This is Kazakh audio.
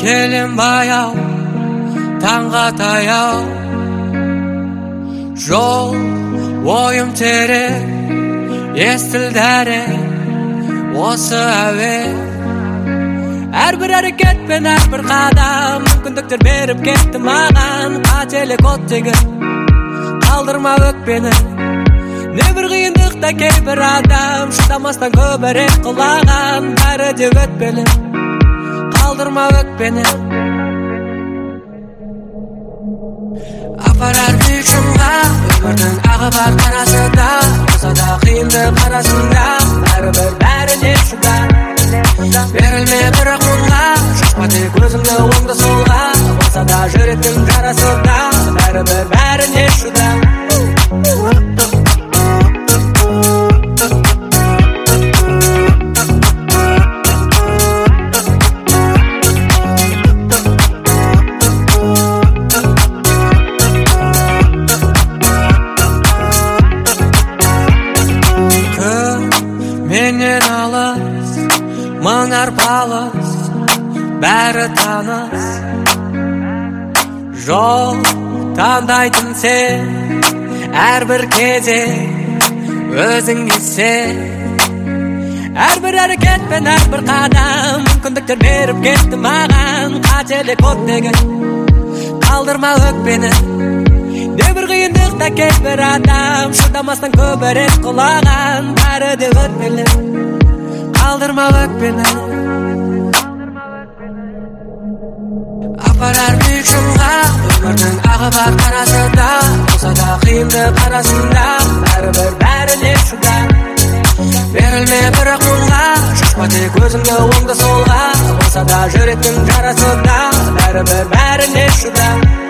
келем баяу, таңға таяу. Жол ойым терең, естілді әрең осы әуе. Әрбір әрекет пен әрбір қадам мүмкіндіктер беріп кетті маған. Қателік оттегі қалдырма өкпені. Небір қиындықта кейбір адам шыдамастан көбірек құлаған. Бәрі де өтпелі, қалдырма өкпені. Апарар биік шыңға, өмірдің ағы бар қарасында. Болса да қиындық арасында, бәрібір бәріне шыдар. Берілме бірақ мұңға, шашпа тек өзіңді оңды солға. Болса да жүректің жарасында, бәрібір бәріне шыдар. Менен алыс, мың арпалыс, бәрі таныс. Жол таңдайтын сен, әрбір кезең өзіңе сен. Әрбір әрекет пен әрбір қадам мүмкіндіктер беріп кетті маған. Қателік оттегі қалдырма өкпені. Небір қиындықта кейбір адам шыдамастан көбірек құлаған. Бәрі де өтпелі, қалдырма өкпені. Апарар биік шыңға, өмірдің ағы бар қарасында. Болса да қиындық арасында, бәрібір бәріне шыдар. Берілме бірақ мұңға, шашпа тек өзіңді оңды солға. Болса да жүректің жарасында, бәрібір бәріне шыдар.